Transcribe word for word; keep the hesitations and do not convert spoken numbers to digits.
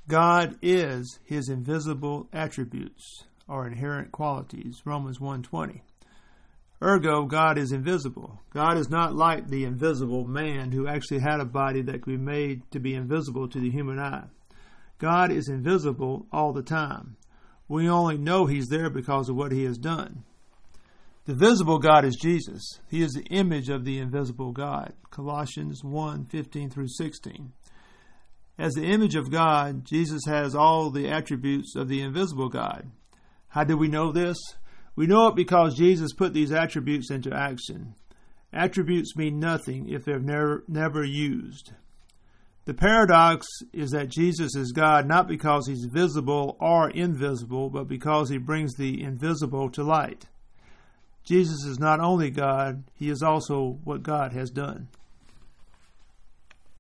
God is his invisible attributes or inherent qualities, Romans one twenty. Ergo, God is invisible. God is not like the invisible man who actually had a body that could be made to be invisible to the human eye. God is invisible all the time. We only know he's there because of what he has done. The visible God is Jesus. He is the image of the invisible God, Colossians one fifteen through sixteen. As the image of God, Jesus has all the attributes of the invisible God. How do we know this? We know it because Jesus put these attributes into action. Attributes mean nothing if they're never, never used. The paradox is that Jesus is God not because he's visible or invisible, but because he brings the invisible to light. Jesus is not only God, he is also what God has done.